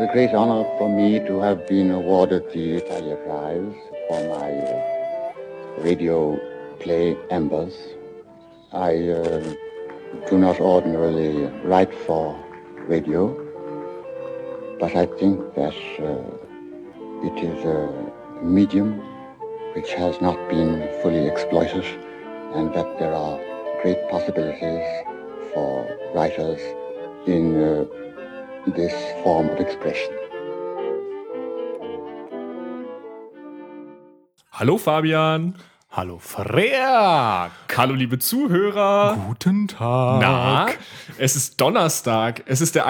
great honor for me to have been awarded the Italia Prize for my radio play Embers. I do not ordinarily write for radio, but I think that it is a medium which has not been fully exploited, and that there are great possibilities for writers in this form of expression. Hallo Fabian. Hallo Freak. Hallo liebe Zuhörer. Guten Tag. Na, es ist Donnerstag. Es ist der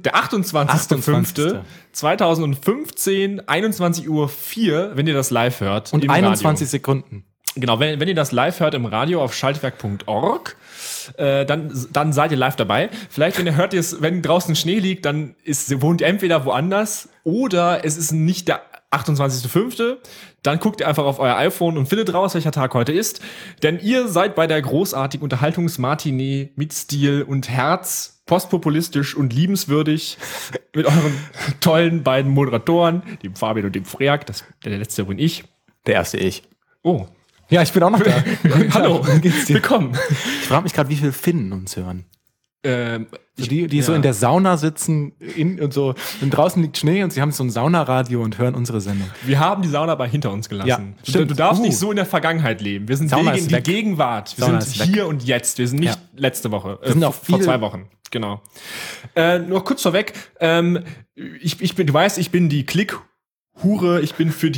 28.05.2015, 21:04 Uhr, wenn ihr das live hört. Und 21 Sekunden. Genau, wenn ihr das live hört im Radio auf schaltwerk.org, dann seid ihr live dabei. Vielleicht, wenn ihr hört, wenn draußen Schnee liegt, dann wohnt ihr entweder woanders oder es ist nicht der 28.05. Dann guckt ihr einfach auf euer iPhone und findet raus, welcher Tag heute ist. Denn ihr seid bei der großartigen Unterhaltungsmatinee mit Stil und Herz, postpopulistisch und liebenswürdig mit euren tollen beiden Moderatoren, dem Fabian und dem Freak. Der letzte bin ich. Der erste ich. Oh. Ja, ich bin auch noch da. Hallo, willkommen. Ich frage mich gerade, wie viele Finnen uns hören. Die so in der Sauna sitzen und draußen liegt Schnee und sie haben so ein Saunaradio und hören unsere Sendung. Wir haben die Sauna aber hinter uns gelassen. Ja, du darfst nicht so in der Vergangenheit leben. Wir sind in die Gegenwart. Wir sind hier und jetzt. Wir sind nicht letzte Woche. Wir sind auch vor 2 Wochen. Genau. Noch kurz vorweg. Du weißt, ich bin die Klick-Hure. Ich bin für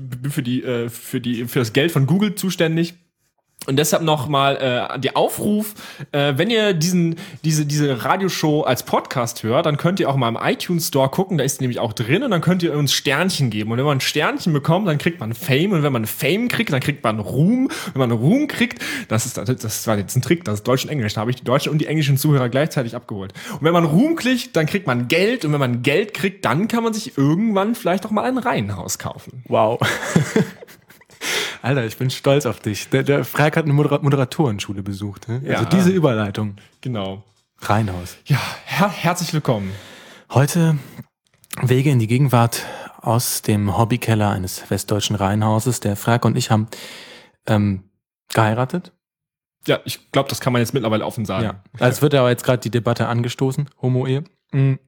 das Geld von Google zuständig. Und deshalb nochmal der Aufruf, wenn ihr diese Radioshow als Podcast hört, dann könnt ihr auch mal im iTunes Store gucken, da ist nämlich auch drin, und dann könnt ihr uns Sternchen geben. Und wenn man ein Sternchen bekommt, dann kriegt man Fame, und wenn man Fame kriegt, dann kriegt man Ruhm. Wenn man Ruhm kriegt, das war jetzt ein Trick, das ist Deutsch und Englisch, da habe ich die deutschen und die englischen Zuhörer gleichzeitig abgeholt. Und wenn man Ruhm kriegt, dann kriegt man Geld, und wenn man Geld kriegt, dann kann man sich irgendwann vielleicht auch mal ein Reihenhaus kaufen. Wow. Alter, ich bin stolz auf dich. Der Freak hat eine Moderatorenschule besucht. Ne? Ja. Also diese Überleitung. Genau. Reihenhaus. Ja, herzlich willkommen. Heute Wege in die Gegenwart aus dem Hobbykeller eines westdeutschen Reihenhauses. Der Freak und ich haben geheiratet. Ja, ich glaube, das kann man jetzt mittlerweile offen sagen. Ja. Also wird aber jetzt gerade die Debatte angestoßen, Homo-Ehe. Mhm.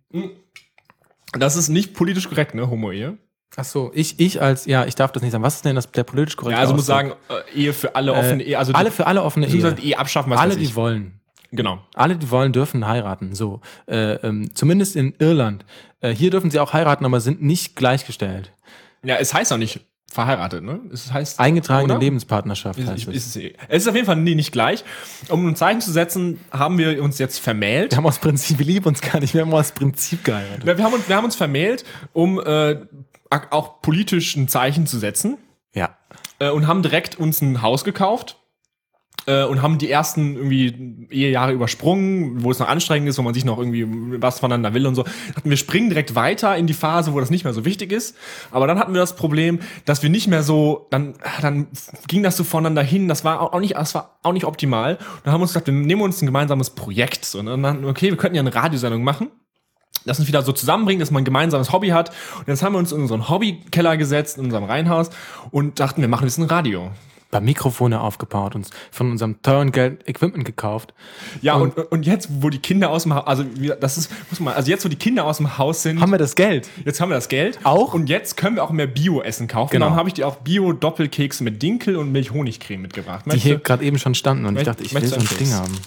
Das ist nicht politisch korrekt, ne, Homo-Ehe? Ach so, ich darf das nicht sagen. Was ist denn der politisch korrekte Ja, also muss Ausdruck? sagen, Ehe für alle offene Ehe. Also alle für alle offene Ehe. Ehe abschaffen, was alle, weiß ich. die wollen. Genau. Alle, die wollen, dürfen heiraten. So, zumindest in Irland. Hier dürfen sie auch heiraten, aber sind nicht gleichgestellt. Ja, es heißt auch nicht verheiratet, ne? Es heißt eingetragene oder? Lebenspartnerschaft heißt es. Es ist auf jeden Fall nicht gleich. Um ein Zeichen zu setzen, haben wir uns jetzt vermählt. Wir haben aus Prinzip, wir lieben uns gar nicht, wir haben aus Prinzip geheiratet. Wir haben uns vermählt, um auch politisch ein Zeichen zu setzen. Ja. Und haben direkt uns ein Haus gekauft. Und haben die ersten irgendwie Ehejahre übersprungen, wo es noch anstrengend ist, wo man sich noch irgendwie was voneinander will und so. Wir springen direkt weiter in die Phase, wo das nicht mehr so wichtig ist. Aber dann hatten wir das Problem, dass wir nicht mehr so, dann ging das so voneinander hin. Das war auch nicht optimal. Und dann haben wir uns gesagt, wir nehmen uns ein gemeinsames Projekt. So, und dann, okay, wir könnten ja eine Radiosendung machen, das uns wieder so zusammenbringt, dass man ein gemeinsames Hobby hat. Und jetzt haben wir uns in unseren Hobbykeller gesetzt, in unserem Reihenhaus, und dachten, wir machen jetzt ein Radio. Ein paar Mikrofone aufgebaut, uns von unserem teuren Geld Equipment gekauft. Ja, und jetzt, wo die Kinder aus dem Haus, jetzt, wo die Kinder aus dem Haus sind, haben wir das Geld. Jetzt haben wir das Geld. Auch? Und jetzt können wir auch mehr Bio-Essen kaufen. Genau. Dann habe ich dir auch Bio-Doppelkekse mit Dinkel und Milch-Honigcreme mitgebracht. Die hier gerade eben schon standen und ich dachte, ich will so ein möchtest du Ding eins? haben.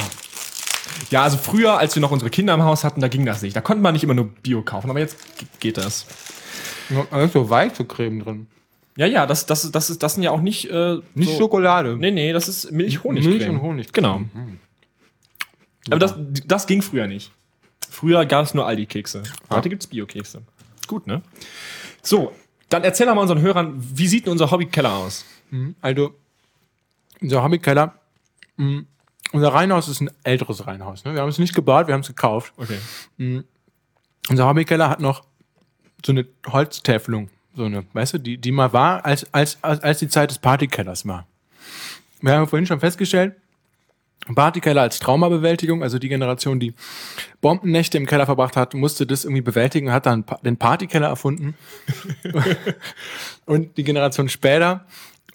Ja, also früher, als wir noch unsere Kinder im Haus hatten, da ging das nicht. Da konnte man nicht immer nur Bio kaufen, aber jetzt geht das. Da ist so weiche Creme drin. Ja, das sind ja auch nicht Nicht so Schokolade. Nee, das ist Milch-Honigcreme. Milch und Honig. Genau. Aber das ging früher nicht. Früher gab es nur Aldi-Kekse. Heute gibt's Bio-Kekse. Gut, ne? So, dann erzähl doch mal unseren Hörern, wie sieht denn unser Hobbykeller aus? Also, unser Hobbykeller, unser Reihenhaus ist ein älteres Reihenhaus. Ne? Wir haben es nicht gebaut, wir haben es gekauft. Okay. Unser Hobbykeller hat noch so eine Holztäfelung. So eine, weißt du, die mal war, als die Zeit des Partykellers war. Wir haben vorhin schon festgestellt, Partykeller als Traumabewältigung, also die Generation, die Bombennächte im Keller verbracht hat, musste das irgendwie bewältigen und hat dann den Partykeller erfunden. Und die Generation später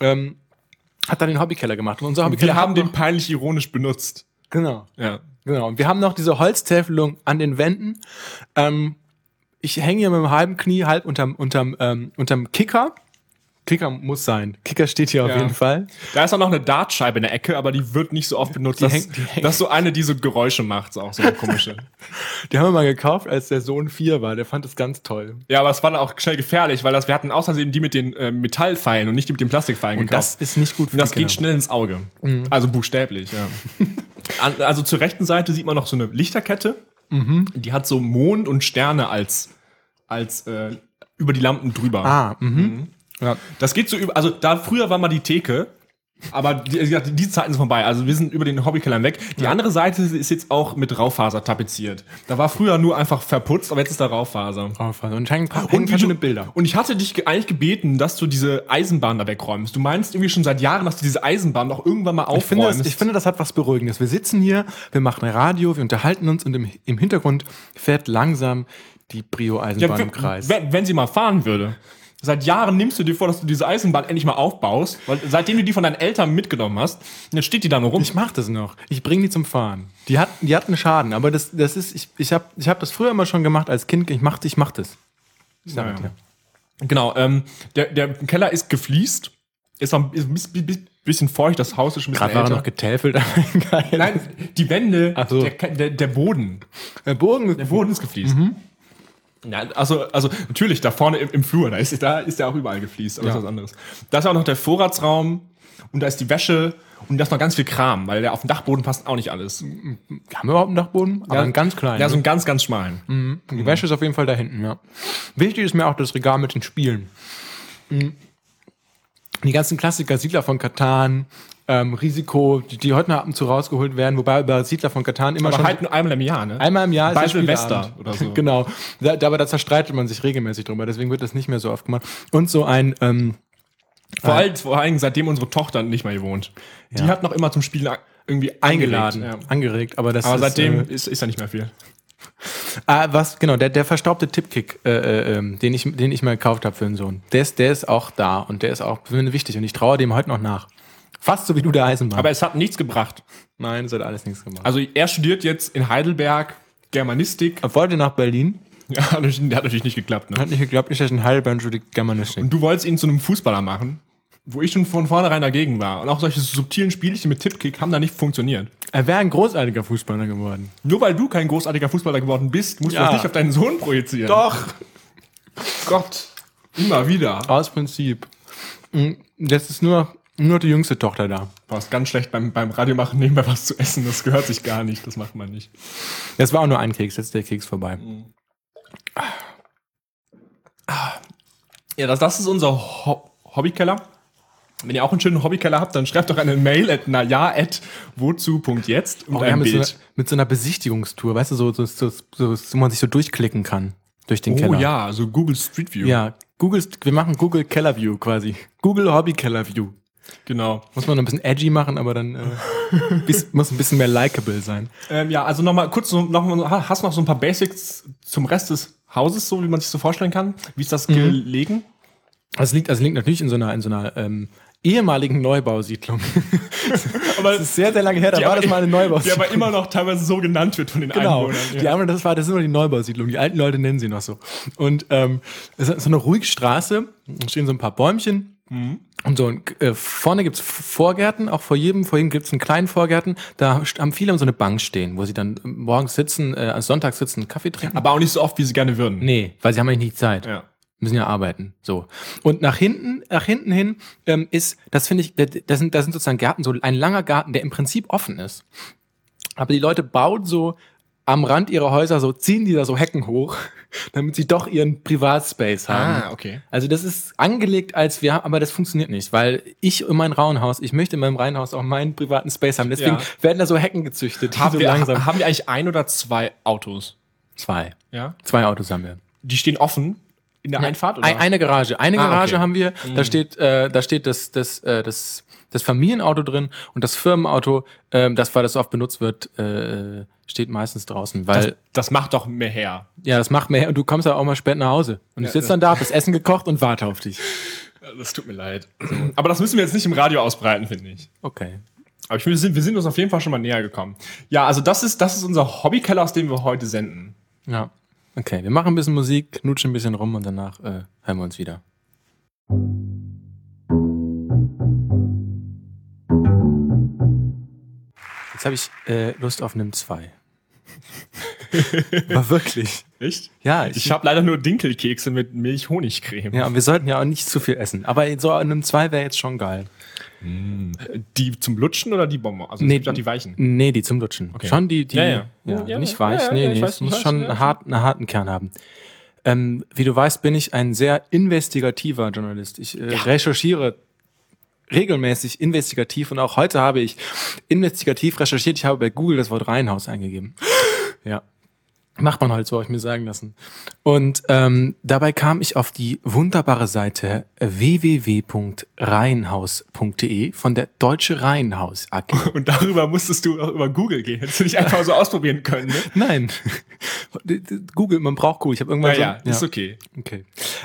hat dann den Hobbykeller gemacht. Und unser Hobbykeller Wir haben den peinlich ironisch benutzt. Genau. Ja. Genau. Und wir haben noch diese Holztäfelung an den Wänden. Ich hänge hier mit dem halben Knie halb unterm Kicker. Kicker muss sein. Kicker steht hier auf jeden Fall. Da ist auch noch eine Dartscheibe in der Ecke, aber die wird nicht so oft benutzt. Das ist so eine, die so Geräusche macht, so eine komische. Die haben wir mal gekauft, als der Sohn 4 war. Der fand das ganz toll. Ja, aber es war dann auch schnell gefährlich, weil wir hatten außerdem die mit den Metallpfeilen und nicht die mit den Plastikpfeilen gekauft. Das ist nicht gut für Und das die Kinder. geht schnell ins Auge. Also buchstäblich, ja. Also zur rechten Seite sieht man noch so eine Lichterkette. Die hat so Mond und Sterne als über die Lampen drüber. Ja. Das geht so über, also da früher war mal die Theke, aber die Zeiten sind vorbei. Also wir sind über den Hobbykeller hinweg. Die andere Seite ist jetzt auch mit Raufaser tapeziert. Da war früher nur einfach verputzt, aber jetzt ist da Raufaser. Und hängen verschiedene Bilder. Und ich hatte dich eigentlich gebeten, dass du diese Eisenbahn da wegräumst. Du meinst irgendwie schon seit Jahren, dass du diese Eisenbahn noch irgendwann mal aufräumst. Ich finde, das hat was Beruhigendes. Wir sitzen hier, wir machen Radio, wir unterhalten uns und im Hintergrund fährt langsam die Brio-Eisenbahn im Kreis. Wenn sie mal fahren würde. Seit Jahren nimmst du dir vor, dass du diese Eisenbahn endlich mal aufbaust, weil seitdem du die von deinen Eltern mitgenommen hast, jetzt steht die da nur rum. Ich mach das noch. Ich bringe die zum Fahren. Die hat einen Schaden, aber das ist, ich hab das früher immer schon gemacht als Kind. Ich mach das. Ich sag dir. Genau, der Keller ist gefliest, ist ein bisschen feucht, das Haus ist schon ein bisschen Gerade war er älter. noch getäfelt. Nein, die Wände, Ach so. der Boden. Der Boden Ist gefliest. Ja, also natürlich, da vorne im Flur, da ist der auch überall gefliest, aber das ist was anderes. Da ist auch noch der Vorratsraum und da ist die Wäsche und da ist noch ganz viel Kram, weil auf dem Dachboden passt auch nicht alles. Haben wir überhaupt einen Dachboden? Aber einen ganz kleinen. Ja, so einen ganz, ganz schmalen. Die Wäsche ist auf jeden Fall da hinten, ja. Wichtig ist mir auch das Regal mit den Spielen. Die ganzen Klassiker, Siedler von Catan, Risiko, die heute noch ab und zu rausgeholt werden, wobei über Siedler von Catan immer Aber schon... halt nur einmal im Jahr, ne? Einmal im Jahr Bei ist der Silvester Spieleabend. oder so. Genau. Aber da zerstreitet man sich regelmäßig drüber, deswegen wird das nicht mehr so oft gemacht. Und so ein... Vor allem seitdem unsere Tochter nicht mehr hier wohnt. Die hat noch immer zum Spielen irgendwie eingeladen, angeregt, angeregt, aber das Aber ist, seitdem ist da nicht mehr viel. der verstaubte Tippkick, den ich mal gekauft habe für den Sohn, der ist auch da und der ist auch wichtig und ich traue dem heute noch nach. Fast so wie du der Eisenbahn. Aber es hat nichts gebracht. Nein, es hat alles nichts gemacht. Also er studiert jetzt in Heidelberg Germanistik. Er wollte nach Berlin. Ja, der hat natürlich nicht geklappt, ne? Hat nicht geklappt, ich in Heidelberg studiert Germanistik. Und du wolltest ihn zu einem Fußballer machen, wo ich schon von vornherein dagegen war. Und auch solche subtilen Spielchen mit Tippkick haben da nicht funktioniert. Er wäre ein großartiger Fußballer geworden. Nur weil du kein großartiger Fußballer geworden bist, musst du das nicht auf deinen Sohn projizieren. Doch! Gott. Immer wieder. Aus Prinzip. Jetzt ist nur die jüngste Tochter da. Du warst ganz schlecht beim Radiomachen nebenbei was zu essen. Das gehört sich gar nicht. Das macht man nicht. Das war auch nur ein Keks, jetzt ist der Keks vorbei. Ja, das ist unser Hobbykeller. Wenn ihr auch einen schönen Hobbykeller habt, dann schreibt doch eine Mail wozu.jetzt und Ja, ein mit Bild. so einer Besichtigungstour, weißt du, so, wo man sich so durchklicken kann durch den Keller. Oh ja, so Google Street View. Ja, wir machen Google Keller View quasi. Google Hobby Keller View. Genau. Muss man noch ein bisschen edgy machen, aber dann muss ein bisschen mehr likable sein. Ja, also nochmal kurz, hast du noch so ein paar Basics zum Rest des Hauses, so wie man sich so vorstellen kann? Wie ist das gelegen? Also es liegt natürlich in so einer ehemaligen Neubausiedlung. Aber das ist sehr, sehr lange her, da war das mal eine Die Neubausiedlung. aber immer noch teilweise so genannt wird von den Einwohnern. Genau, das ist immer die Neubausiedlung. Die alten Leute nennen sie noch so. Und es ist so eine ruhige Straße, da stehen so ein paar Bäumchen. Und so vorne gibt's Vorgärten, auch vor jedem gibt's einen kleinen Vorgärten. Da haben viele so eine Bank stehen, wo sie dann morgens sitzen, sonntags sitzen, einen Kaffee trinken. Aber auch nicht so oft, wie sie gerne würden. Nee, weil sie haben eigentlich nicht Zeit. Ja. Müssen ja arbeiten. So. Und nach hinten hin ist, das finde ich, das sind sozusagen Gärten, so ein langer Garten, der im Prinzip offen ist. Aber die Leute bauen so am Rand ihrer Häuser ziehen die da so Hecken hoch, damit sie doch ihren Privatspace haben. Ah, okay. Also das ist angelegt aber das funktioniert nicht, weil ich in meinem Reihenhaus, ich möchte in meinem Reihenhaus auch meinen privaten Space haben. Deswegen werden da so Hecken gezüchtet, die Haben so langsam. wir eigentlich 1 oder 2 Autos? 2. Ja. 2 Autos haben wir. Die stehen offen. In der Einfahrt? Oder? Eine Garage. Eine Garage okay. haben wir. Da steht das Familienauto drin und das Firmenauto, das, weil das oft benutzt wird, steht meistens draußen. Weil Das macht doch mehr her. ja, das macht mehr. Und du kommst ja auch mal spät nach Hause. Und ich sitze dann da, hab das Essen gekocht und warte auf dich. Das tut mir leid. Aber das müssen wir jetzt nicht im Radio ausbreiten, finde ich. Okay. Aber ich finde, wir sind uns auf jeden Fall schon mal näher gekommen. Ja, also das ist unser Hobbykeller, aus dem wir heute senden. Ja. Okay, wir machen ein bisschen Musik, knutschen ein bisschen rum und danach hören wir uns wieder. Jetzt habe ich Lust auf Nimm 2. War wirklich. Echt? Ja, Ich habe leider nur Dinkelkekse mit Milch-Honigcreme. Ja, und wir sollten ja auch nicht zu viel essen. Aber so Nimm 2 wäre jetzt schon geil. Die zum Lutschen oder die Bonbon? Also es gibt auch die weichen. Nee, die zum Lutschen. Okay. Schon die Ja. nicht weich. Ja, nee, ich weiß, es muss ich weiß, schon ja. einen harten Kern haben. Wie du weißt, bin ich ein sehr investigativer Journalist. Ich recherchiere regelmäßig investigativ und auch heute habe ich investigativ recherchiert. Ich habe bei Google das Wort Reihenhaus eingegeben. Ja. Macht man halt so, habe ich mir sagen lassen. Und dabei kam ich auf die wunderbare Seite www.reihenhaus.de von der Deutsche Reihenhaus AG. Und darüber musstest du auch über Google gehen. Hättest du nicht einfach so ausprobieren können, ne? Nein. Google, man braucht Google. Ich habe irgendwann Ist okay. Okay.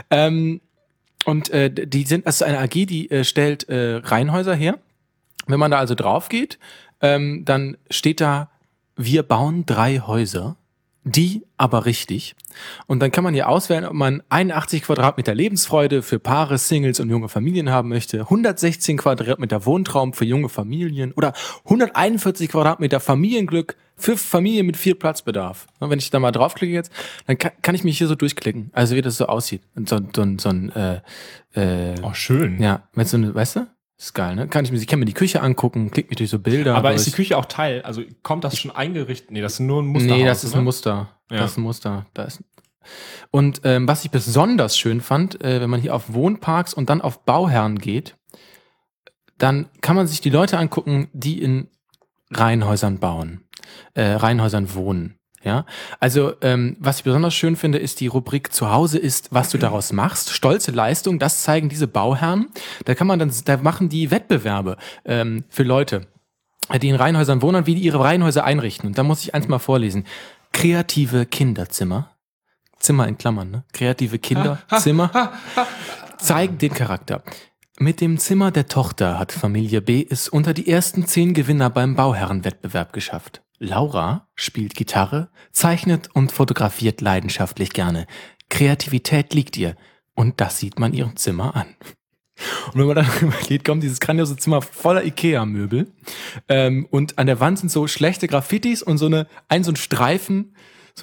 Und die sind also eine AG, die stellt Reihenhäuser her. Wenn man da also drauf geht, dann steht da, wir bauen 3 Häuser, die aber richtig. Und dann kann man hier auswählen, ob man 81 Quadratmeter Lebensfreude für Paare, Singles und junge Familien haben möchte, 116 Quadratmeter Wohntraum für junge Familien oder 141 Quadratmeter Familienglück für Familien mit viel Platzbedarf. Und wenn ich da mal draufklicke jetzt, dann kann ich mich hier so durchklicken. Also wie das so aussieht. Und so ein Oh, schön. ja, wenn so eine, weißt du? Ist geil, ne? Ich kann mir die Küche angucken, klick mich durch so Bilder. Aber durch. ist die Küche auch Teil? Also kommt das schon eingerichtet? Nee, das ist nur ein Musterhaus. Nee, das ist oder? ein Muster. Ja. Das ist ein Muster. Und was ich besonders schön fand, wenn man hier auf Wohnparks und dann auf Bauherren geht, dann kann man sich die Leute angucken, die in Reihenhäusern bauen, Reihenhäusern wohnen. Ja, also was ich besonders schön finde, ist die Rubrik Zuhause ist, was du daraus machst. Stolze Leistung, das zeigen diese Bauherren. Da machen die Wettbewerbe für Leute, die in Reihenhäusern wohnen, wie die ihre Reihenhäuser einrichten. Und da muss ich eins mal vorlesen. Kreative Kinderzimmer. Zimmer in Klammern, ne? Kreative Kinderzimmer zeigen den Charakter. Mit dem Zimmer der Tochter hat Familie B es unter die ersten 10 Gewinner beim Bauherrenwettbewerb geschafft. Laura spielt Gitarre, zeichnet und fotografiert leidenschaftlich gerne. Kreativität liegt ihr. Und das sieht man ihrem Zimmer an. Und wenn man dann übergeht, kommt dieses grandiose Zimmer voller Ikea-Möbel. Und an der Wand sind so schlechte Graffitis und so ein Streifen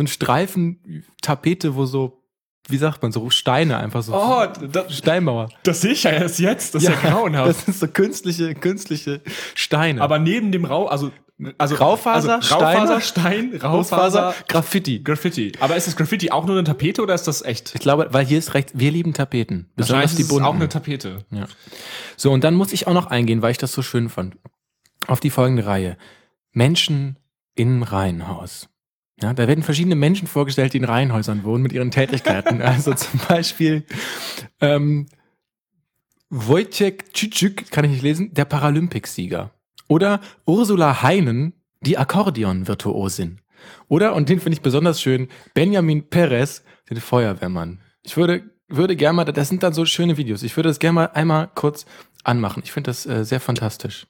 Tapete, wo so, wie sagt man, so Steine einfach so. Oh, Steinmauer. das sehe ich ja erst jetzt. Das ist ja grauenhaft. Das sind so künstliche Steine. Aber neben dem also Raufaser, Stein, Raufaser, Graffiti. Aber ist das Graffiti auch nur eine Tapete oder ist das echt? Ich glaube, weil hier ist recht, wir lieben Tapeten. Besonders Wahrscheinlich die ist es bunten. auch eine Tapete. Ja. So, und dann muss ich auch noch eingehen, weil ich das so schön fand, auf die folgende Reihe. Menschen im Reihenhaus. Ja, da werden verschiedene Menschen vorgestellt, die in Reihenhäusern wohnen mit ihren Tätigkeiten. Also zum Beispiel Wojciech Cicik, kann ich nicht lesen, der Paralympicsieger. Oder Ursula Heinen, die Akkordeon-Virtuosin. Oder, und den finde ich besonders schön, Benjamin Perez, den Feuerwehrmann. Ich würde gerne mal, das sind dann so schöne Videos, ich würde das gerne mal einmal kurz anmachen. Ich finde das sehr fantastisch.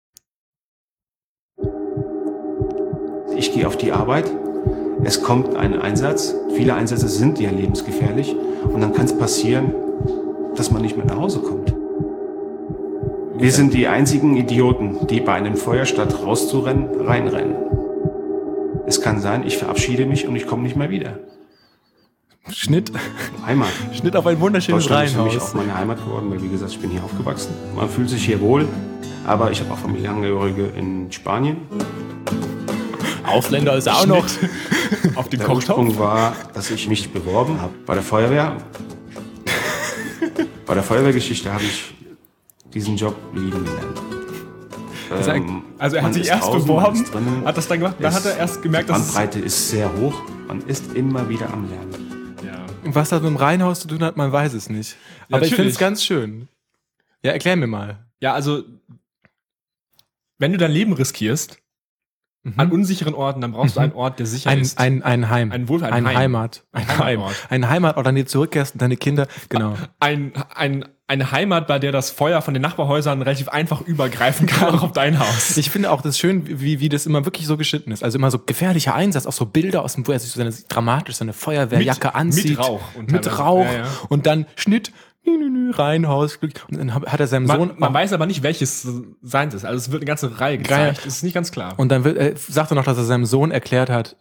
Ich gehe auf die Arbeit, es kommt ein Einsatz, viele Einsätze sind ja lebensgefährlich und dann kann es passieren, dass man nicht mehr nach Hause kommt. Wir sind die einzigen Idioten, die bei einem Feuer statt rauszurennen, reinrennen. Es kann sein, ich verabschiede mich und ich komme nicht mehr wieder. Schnitt Heimat. auf ein wunderschönes Deutschland ist für mich Reihenhaus. auch meine Heimat geworden, weil wie gesagt, ich bin hier aufgewachsen. Man fühlt sich hier wohl, aber ich habe auch Familienangehörige in Spanien. Ausländer ist auch noch. Auf dem Der Kochtopf. Ursprung war, dass ich mich beworben habe bei der Feuerwehr. Bei der Feuerwehrgeschichte habe ich diesen Job lieben gelernt. Also er hat man sich ist erst draußen, man beworben, ist drinnen. hat das dann gemacht, dann hat er erst gemerkt, Die dass Bandbreite ist sehr hoch. Man ist immer wieder am Lernen. ja. Was das mit dem Reihenhaus zu tun hat, man weiß es nicht. Aber ich finde es ganz schön. Ja, erklär mir mal. Ja, also, wenn du dein Leben riskierst, an unsicheren Orten, dann brauchst du einen Ort, der sicher ist. Ein Heim. Ein Heimat. Ein Heimatort, an dem du zurückkehrst und deine Kinder, genau. Eine Heimat, bei der das Feuer von den Nachbarhäusern relativ einfach übergreifen kann, auch auf dein Haus. Ich finde auch das schön, wie das immer wirklich so geschnitten ist. Also immer so gefährlicher Einsatz, auch so Bilder aus dem, wo er sich so dramatisch seine Feuerwehrjacke anzieht. Mit Rauch. Mit Rauch. Ja. Und dann Schnitt, Reihenhaus. Und dann hat er seinem Sohn... Man weiß aber nicht, welches seins ist. Also es wird eine ganze Reihe gezeigt. Das ist nicht ganz klar. Und dann sagt er noch, dass er seinem Sohn erklärt hat,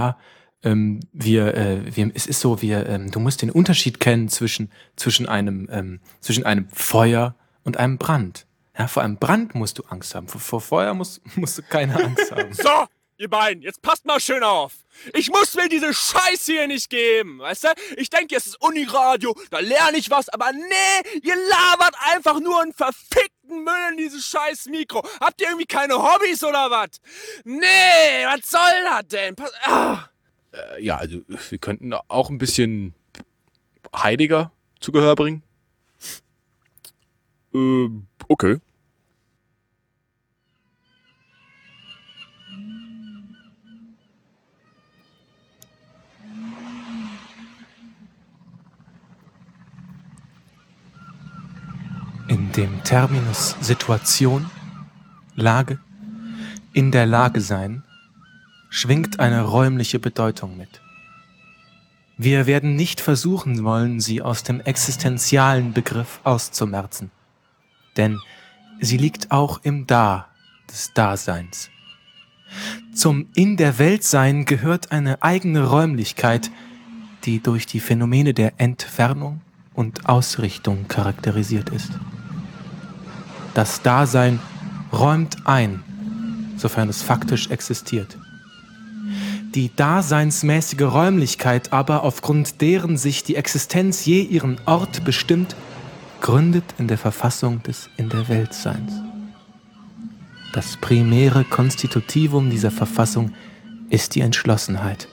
es ist so, du musst den Unterschied kennen zwischen einem Feuer und einem Brand. Ja, vor einem Brand musst du Angst haben. Vor Feuer musst du keine Angst haben. So, ihr beiden, jetzt passt mal schön auf. Ich muss mir diese Scheiße hier nicht geben, weißt du? Ich denke, es ist Uniradio, da lerne ich was, aber nee, ihr labert einfach nur einen verfickten Müll in dieses scheiß Mikro. Habt ihr irgendwie keine Hobbys oder was? Nee, was soll das denn? Ja, also wir könnten auch ein bisschen Heidegger zu Gehör bringen. Okay. In dem Terminus Situation, Lage, in der Lage sein, schwingt eine räumliche Bedeutung mit. Wir werden nicht versuchen wollen, sie aus dem existenzialen Begriff auszumerzen, denn sie liegt auch im Da des Daseins. Zum In der Welt sein gehört eine eigene Räumlichkeit, die durch die Phänomene der Entfernung und Ausrichtung charakterisiert ist. Das Dasein räumt ein, sofern es faktisch existiert. Die daseinsmäßige Räumlichkeit aber, aufgrund deren sich die Existenz je ihren Ort bestimmt, gründet in der Verfassung des In der Weltseins. Das primäre Konstitutivum dieser Verfassung ist die Entschlossenheit.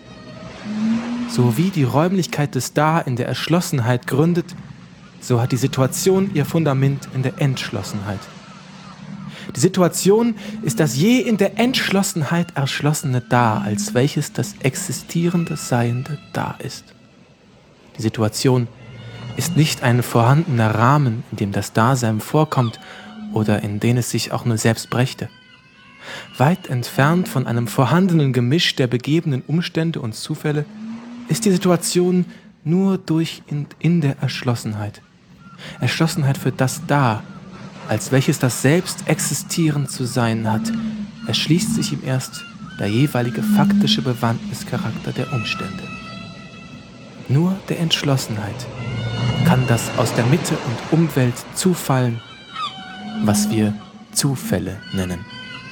So wie die Räumlichkeit des Da in der Erschlossenheit gründet, so hat die Situation ihr Fundament in der Entschlossenheit. Die Situation ist das je in der Entschlossenheit erschlossene Da, als welches das existierende Seiende Da ist. Die Situation ist nicht ein vorhandener Rahmen, in dem das Dasein vorkommt oder in den es sich auch nur selbst brächte. Weit entfernt von einem vorhandenen Gemisch der begebenen Umstände und Zufälle ist die Situation nur durch in der Erschlossenheit. Erschlossenheit für das Da, als welches das Selbst existierend zu sein hat, erschließt sich ihm erst der jeweilige faktische Bewandtnischarakter der Umstände. Nur der Entschlossenheit kann das aus der Mitte und Umwelt zufallen, was wir Zufälle nennen.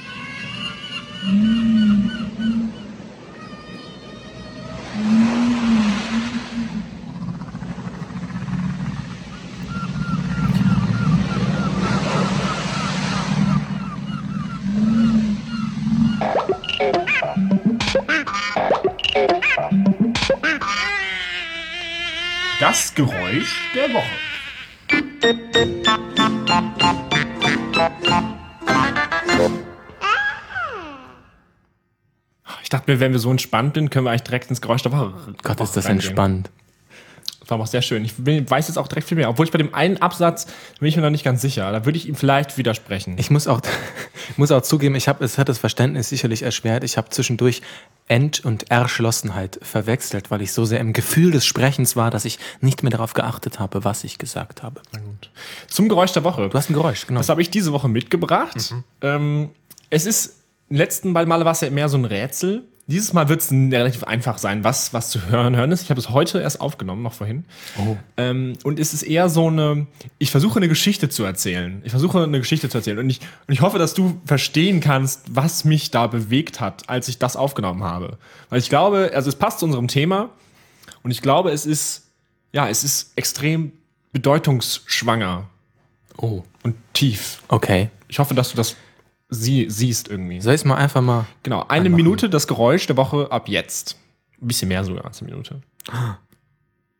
Das Geräusch der Woche. Ich dachte mir, wenn wir so entspannt sind, können wir eigentlich direkt ins Geräusch der Woche. Gott, ist das entspannt. Das war auch sehr schön. Weiß jetzt auch direkt viel mehr. Obwohl ich bei dem einen Absatz bin ich mir noch nicht ganz sicher. Da würde ich ihm vielleicht widersprechen. Ich muss auch zugeben, es hat das Verständnis sicherlich erschwert. Ich habe zwischendurch Ent- und Erschlossenheit verwechselt, weil ich so sehr im Gefühl des Sprechens war, dass ich nicht mehr darauf geachtet habe, was ich gesagt habe. Na gut. Zum Geräusch der Woche. Du hast ein Geräusch, genau. Das habe ich diese Woche mitgebracht. Es ist, letzten Mal war es ja mehr so ein Rätsel. Dieses Mal wird es relativ einfach sein, was zu hören ist. Ich habe es heute erst aufgenommen, noch vorhin. Oh. Und es ist eher so ich versuche eine Geschichte zu erzählen. Und ich hoffe, dass du verstehen kannst, was mich da bewegt hat, als ich das aufgenommen habe. Weil ich glaube, also es passt zu unserem Thema. Und ich glaube, es ist extrem bedeutungsschwanger. Oh. Und tief. Okay. Ich hoffe, dass du das siehst irgendwie. Soll ich es mal einfach mal... Genau, eine Minute das Geräusch der Woche ab jetzt. Ein bisschen mehr sogar als eine Minute.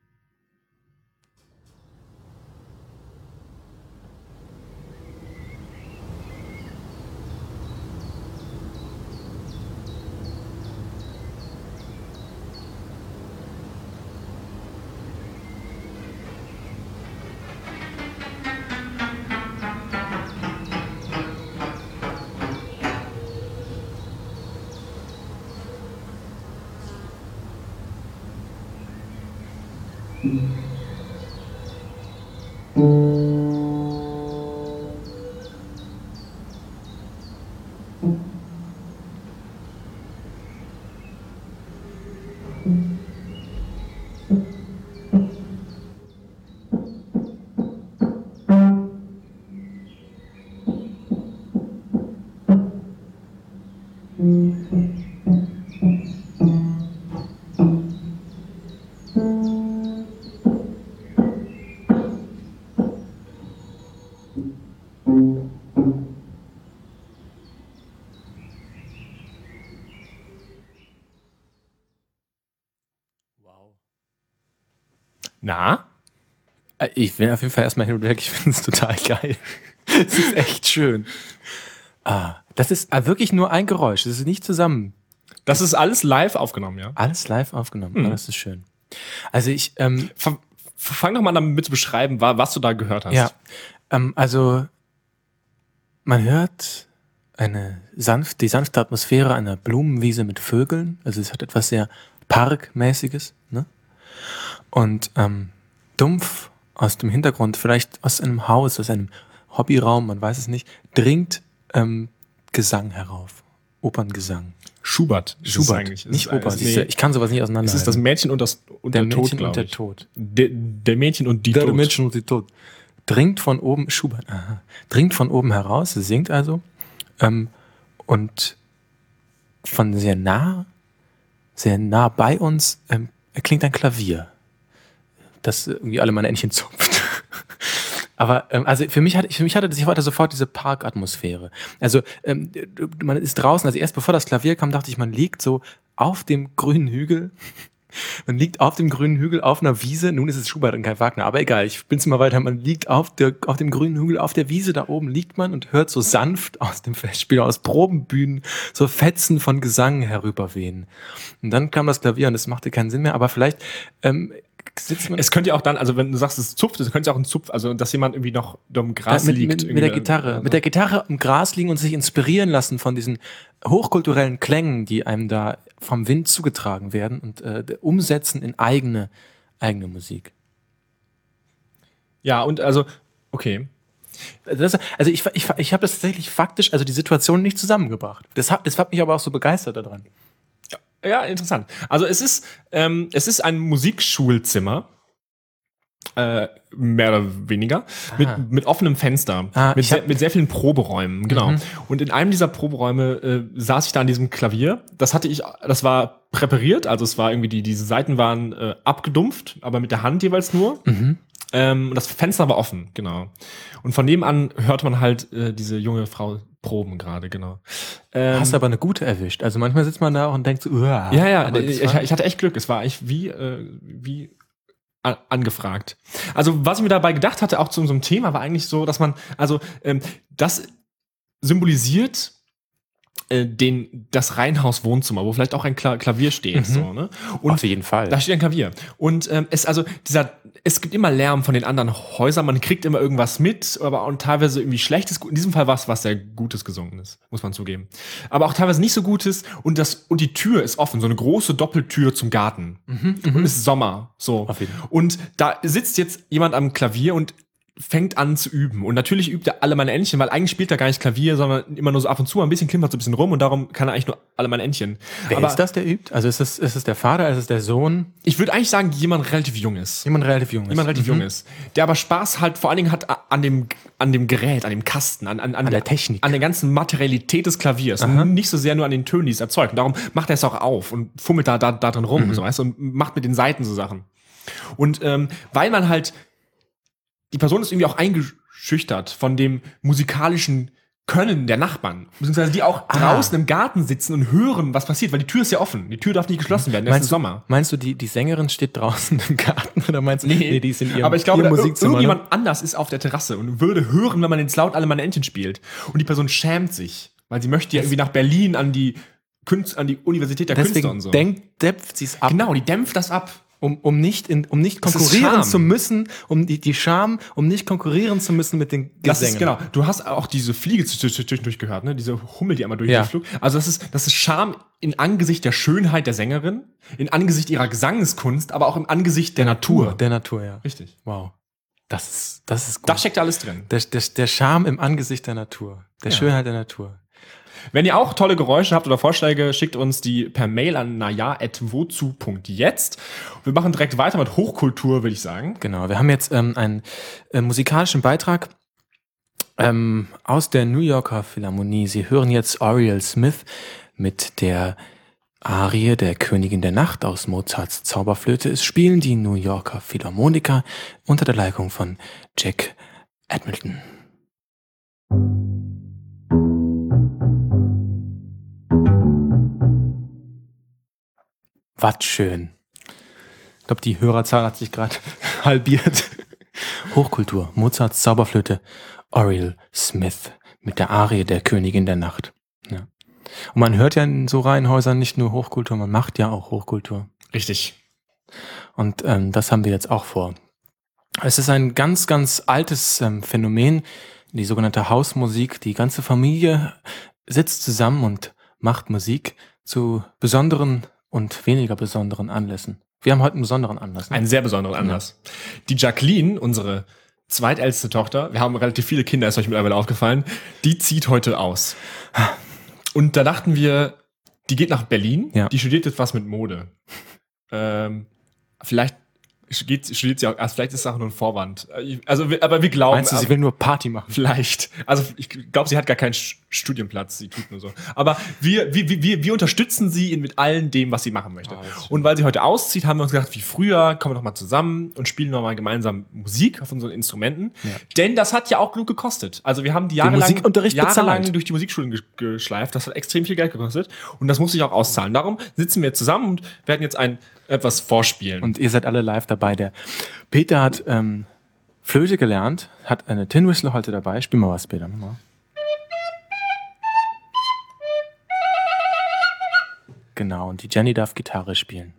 Na? Ich bin auf jeden Fall erstmal hin und weg. Ich finde es total geil. Es ist echt schön. Das ist wirklich nur ein Geräusch. Das ist nicht zusammen. Das ist alles live aufgenommen, ja? Alles live aufgenommen. Das ist schön. Also ich, Fang doch mal damit zu beschreiben, was du da gehört hast. ja, also man hört die sanfte Atmosphäre einer Blumenwiese mit Vögeln. Also es hat etwas sehr Parkmäßiges, ne? Und dumpf aus dem Hintergrund, vielleicht aus einem Haus, aus einem Hobbyraum, man weiß es nicht, dringt Gesang herauf. Operngesang. Schubert. Ist es eigentlich. Nicht Es ist- Oper. nee. Ich kann sowas nicht Es auseinanderhalten. ist das Mädchen und der Tod, Mädchen und glaube der ich. Tod. Der Mädchen und die Der Tod. Mädchen und die Tod. Dringt von oben, Schubert, dringt von oben heraus, sie singt also, und von sehr nah bei uns erklingt ein Klavier, das irgendwie alle meine Entchen zupft. Aber also für mich hatte das heute sofort diese Parkatmosphäre. Also man ist draußen, also erst bevor das Klavier kam, dachte ich, man liegt so auf dem grünen Hügel. Man liegt auf dem grünen Hügel auf einer Wiese. Nun ist es Schubert und kein Wagner, aber egal, ich bin's mal weiter. Man liegt auf dem grünen Hügel, auf der Wiese, da oben liegt man und hört so sanft aus dem Festspiel, aus Probenbühnen, so Fetzen von Gesang herüberwehen. Und dann kam das Klavier und es machte keinen Sinn mehr, aber vielleicht sitzt man Es könnte ja auch dann, also wenn du sagst, es zupft, es könnte ja auch ein Zupf, also dass jemand irgendwie noch im Gras mit, liegt. mit der Gitarre. Also. Mit der Gitarre im Gras liegen und sich inspirieren lassen von diesen hochkulturellen Klängen, die einem da vom Wind zugetragen werden und umsetzen in eigene Musik. Ja, und also, okay. Also ich habe das tatsächlich faktisch, also die Situation nicht zusammengebracht. Das hat mich aber auch so begeistert daran. Ja, interessant. Also es ist ein Musikschulzimmer, mehr oder weniger, mit offenem Fenster, mit sehr vielen Proberäumen, genau. Und in einem dieser Proberäume saß ich da an diesem Klavier. Das war präpariert, also es war irgendwie diese Seiten waren abgedumpft, aber mit der Hand jeweils nur. Und das Fenster war offen, genau. Und von nebenan hört man halt diese junge Frau proben gerade, genau. Hast aber eine gute erwischt. Also manchmal sitzt man da und denkt so, ja, aber ich hatte echt Glück. Es war eigentlich wie angefragt. Also was ich mir dabei gedacht hatte, auch zu unserem Thema, war eigentlich so, dass man, das symbolisiert das Reihenhaus-Wohnzimmer, wo vielleicht auch ein Klavier steht. So, ne? Und auf jeden Fall. Da steht ein Klavier. Und es gibt immer Lärm von den anderen Häusern, man kriegt immer irgendwas mit, aber auch teilweise irgendwie Schlechtes. In diesem Fall war es was sehr Gutes gesungen ist, muss man zugeben. Aber auch teilweise nicht so Gutes und die Tür ist offen, so eine große Doppeltür zum Garten. Und es ist Sommer. So. Auf jeden Fall. Und da sitzt jetzt jemand am Klavier und fängt an zu üben. Und natürlich übt er alle meine Entchen, weil eigentlich spielt er gar nicht Klavier, sondern immer nur so ab und zu ein bisschen, klimpert so ein bisschen rum und darum kann er eigentlich nur alle meine Entchen. Wer ist das, der übt? Also ist es der Vater, ist es der Sohn? Ich würde eigentlich sagen, jemand relativ jung ist. Jemand relativ jung ist. Der aber Spaß halt vor allen Dingen hat an dem Gerät, an dem Kasten, an der Technik. An der ganzen Materialität des Klaviers. Und nicht so sehr nur an den Tönen, die es erzeugt. Und darum macht er es auch auf und fummelt da drin rum und so, weißt du, und macht mit den Saiten so Sachen. Und weil man halt die Person ist irgendwie auch eingeschüchtert von dem musikalischen Können der Nachbarn, beziehungsweise die auch draußen im Garten sitzen und hören, was passiert, weil die Tür ist ja offen, die Tür darf nicht geschlossen werden, es ist Sommer. Meinst du, die Sängerin steht draußen im Garten oder meinst du, nee, die ist in ihrem aber ich glaube, Musikzimmer? Irgendjemand anders ist auf der Terrasse und würde hören, wenn man jetzt laut alle meine Entchen spielt. Und die Person schämt sich, weil sie möchte ja irgendwie nach Berlin an die Universität der Künste und so. Dämpft sie es ab. Genau, die dämpft das ab. um nicht konkurrieren zu müssen, um die Scham, um nicht konkurrieren zu müssen mit den Gesängen. Das ist, genau. Du hast auch diese Fliege zwischendurch gehört, ne? Diese Hummel, die einmal durchflog. Also das ist Scham in Angesicht der Schönheit der Sängerin, in Angesicht ihrer Gesangskunst, aber auch im Angesicht der Natur. Der Natur, ja. Richtig. Wow. Das ist gut. Da steckt alles drin. Der Charme im Angesicht der Natur. Der Schönheit der Natur. Wenn ihr auch tolle Geräusche habt oder Vorschläge, schickt uns die per Mail an naja@wozu.jetzt. Wir machen direkt weiter mit Hochkultur, würde ich sagen. Genau, wir haben jetzt einen musikalischen Beitrag aus der New Yorker Philharmonie. Sie hören jetzt Oriel Smith mit der Arie der Königin der Nacht aus Mozarts Zauberflöte. Es spielen die New Yorker Philharmoniker unter der Leitung von Jack Edmonton. Was schön. Ich glaube, die Hörerzahl hat sich gerade halbiert. Hochkultur, Mozarts Zauberflöte, Oriel Smith mit der Arie der Königin der Nacht. Ja. Und man hört ja in so Reihenhäusern nicht nur Hochkultur, man macht ja auch Hochkultur. Richtig. Und das haben wir jetzt auch vor. Es ist ein ganz, ganz altes Phänomen, die sogenannte Hausmusik. Die ganze Familie sitzt zusammen und macht Musik zu besonderen und weniger besonderen Anlässen. Wir haben heute einen besonderen Anlass. Ne? Einen sehr besonderen Anlass. Ja. Die Jacqueline, unsere zweitälteste Tochter, wir haben relativ viele Kinder, ist euch mittlerweile aufgefallen, die zieht heute aus. Und da dachten wir, die geht nach Berlin, die studiert jetzt was mit Mode. Vielleicht studiert sie auch, also vielleicht ist es auch nur ein Vorwand. Also, aber wir glauben. Meinst du, sie will nur Party machen? Vielleicht. Also ich glaube, sie hat gar keinen Studienplatz, sie tut nur so. Aber wir unterstützen sie mit allem dem, was sie machen möchte. Und weil sie heute auszieht, haben wir uns gedacht, wie früher, kommen wir noch mal zusammen und spielen noch mal gemeinsam Musik auf unseren Instrumenten. Ja. Denn das hat ja auch genug gekostet. Also wir haben die jahrelang durch die Musikschulen geschleift. Das hat extrem viel Geld gekostet. Und das muss sich auch auszahlen. Darum sitzen wir zusammen und werden jetzt etwas vorspielen. Und ihr seid alle live dabei. Der Peter hat Flöte gelernt, hat eine Tin Whistle heute dabei. Spiel mal was, Peter. Mal. Genau, und die Jenny darf Gitarre spielen.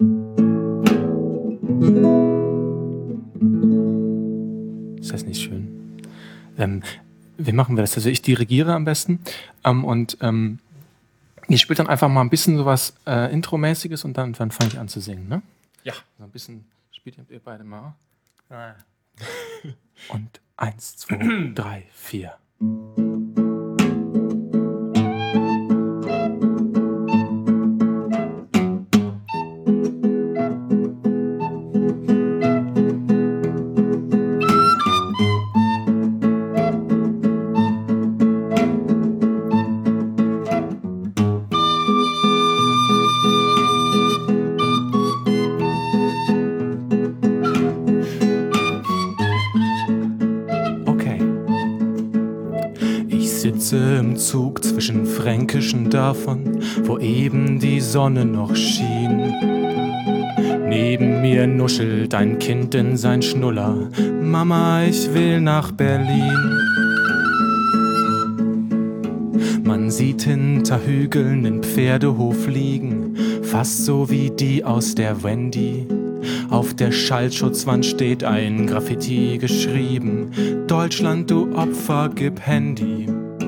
Ist das nicht schön? Wie machen wir das? Also ich dirigiere am besten ihr spielt dann einfach mal ein bisschen sowas Intro-mäßiges und dann fange ich an zu singen, ne? Ja. So ein bisschen spielt ihr beide mal. Und 1, 2, 3, 4. Im Zug zwischen fränkischen Dörfern, wo eben die Sonne noch schien. Neben mir nuschelt ein Kind in sein Schnuller. Mama, ich will nach Berlin. Man sieht hinter Hügeln den Pferdehof liegen, fast so wie die aus der Wendy. Auf der Schallschutzwand steht ein Graffiti geschrieben: Deutschland, du Opfer, gib Handy.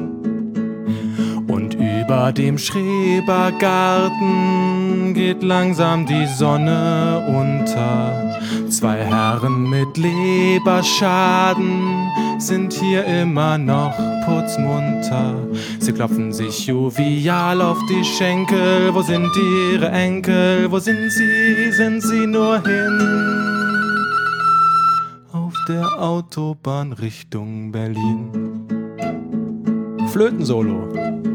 Und über dem Schrebergarten geht langsam die Sonne unter. 2 Herren mit Leberschaden sind hier immer noch putzmunter. Sie klopfen sich jovial auf die Schenkel. Wo sind ihre Enkel? Wo sind sie? Sind sie nur hin? Auf der Autobahn Richtung Berlin. Flötensolo.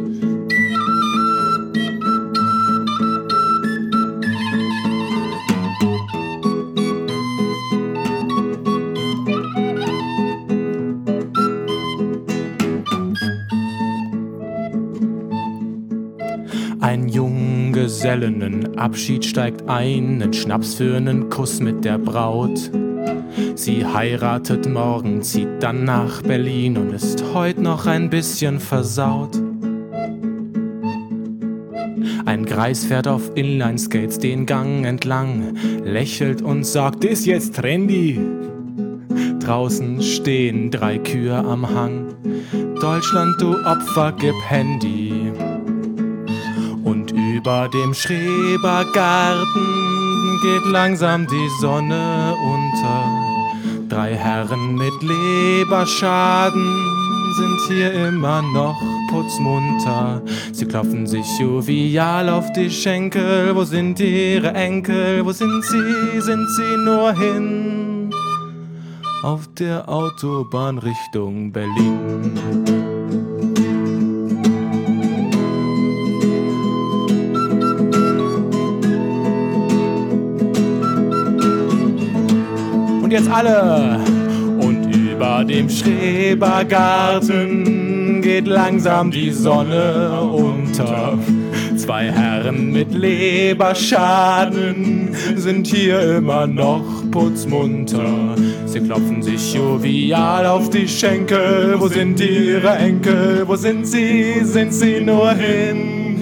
Ein Junggesellenabschied steigt ein, nen Schnaps für nen Kuss mit der Braut. Sie heiratet morgen, zieht dann nach Berlin und ist heut noch ein bisschen versaut. Ein Greis fährt auf Inlineskates den Gang entlang, lächelt und sagt, ist jetzt trendy. Draußen stehen 3 Kühe am Hang. Deutschland, du Opfer, gib Handy. Und über dem Schrebergarten geht langsam die Sonne unter. 3 Herren mit Leberschaden sind hier immer noch putzmunter. Sie klopfen sich jovial auf die Schenkel. Wo sind ihre Enkel? Wo sind sie? Sind sie nur hin? Auf der Autobahn Richtung Berlin. Und jetzt alle! Und über dem Schrebergarten geht langsam die Sonne unter. 2 Herren mit Leberschaden sind hier immer noch putzmunter. Sie klopfen sich jovial auf die Schenkel. Wo sind ihre Enkel? Wo sind sie? Sind sie nur hin?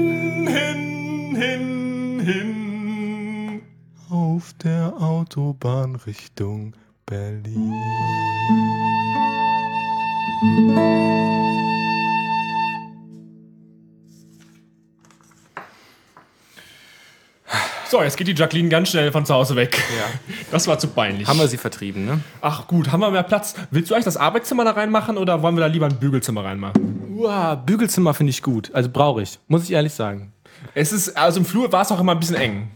Hin. Auf der Autobahn Richtung Berlin. So, jetzt geht die Jacqueline ganz schnell von zu Hause weg. Ja. Das war zu peinlich. Haben wir sie vertrieben, ne? Ach gut, haben wir mehr Platz. Willst du eigentlich das Arbeitszimmer da reinmachen oder wollen wir da lieber ein Bügelzimmer reinmachen? Bügelzimmer finde ich gut. Also brauche ich, muss ich ehrlich sagen. Also im Flur war es auch immer ein bisschen eng.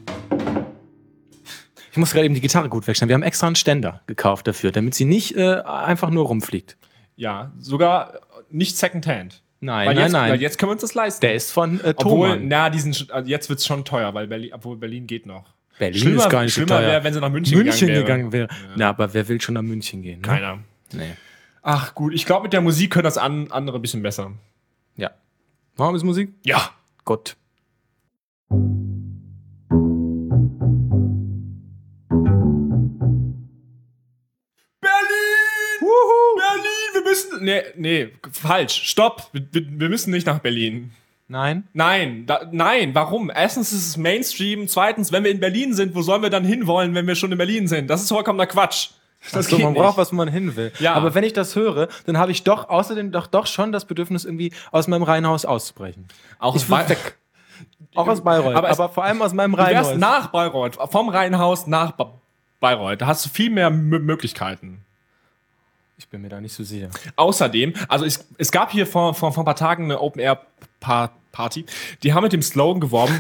Ich muss gerade eben die Gitarre gut wegstellen. Wir haben extra einen Ständer gekauft dafür, damit sie nicht einfach nur rumfliegt. Ja, sogar nicht Secondhand. Nein. Weil jetzt können wir uns das leisten. Der ist von Obwohl, Thomann. jetzt wird es schon teuer, weil Berlin geht noch. Berlin ist gar nicht so schlimmer teuer. wäre, wenn sie nach München gegangen wäre. Ja. Na, aber wer will schon nach München gehen? Ne? Keiner. Nee. Ach gut, ich glaube, mit der Musik können das andere ein bisschen besser. Ja. Machen wir bis Musik? Ja. Gut. Wir müssen. Nee, falsch. Stopp. Wir müssen nicht nach Berlin. Nein? Nein, warum? Erstens ist es Mainstream. Zweitens, wenn wir in Berlin sind, wo sollen wir dann hinwollen, wenn wir schon in Berlin sind? Das ist vollkommener Quatsch. Das man geht nicht. braucht, was man hin will. Ja. Aber wenn ich das höre, dann habe ich doch außerdem doch schon das Bedürfnis, irgendwie aus meinem Reihenhaus auszubrechen. Auch Ich will weg. Auch aus Bayreuth, aber vor allem aus meinem Du wärst Reihenhaus. nach Bayreuth, vom Reihenhaus nach Bayreuth. Da hast du viel mehr Möglichkeiten. Ich bin mir da nicht so sicher. Außerdem, also es gab hier vor ein paar Tagen eine Open-Air-Party, die haben mit dem Slogan geworben,